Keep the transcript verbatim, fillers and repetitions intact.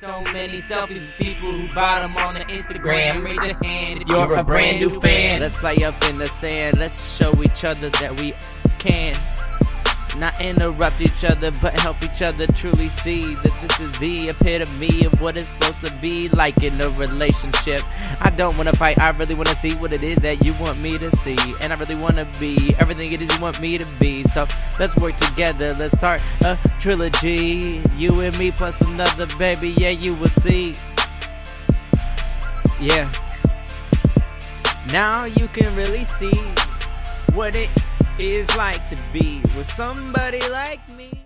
So many selfies of people who bottom on the Instagram. Raise your hand if you're a brand new fan. Let's play up in the sand. Let's show each other that we can not interrupt each other, but help each other truly see that this is the epitome of what it's supposed to be like in a relationship. I don't want to fight, I really want to see what it is that you want me to see, and I really want to be everything it is you want me to be. So let's work together, let's start a trilogy, you and me plus another baby, yeah, you will see. Yeah, now you can really see what it is like to be with somebody like me.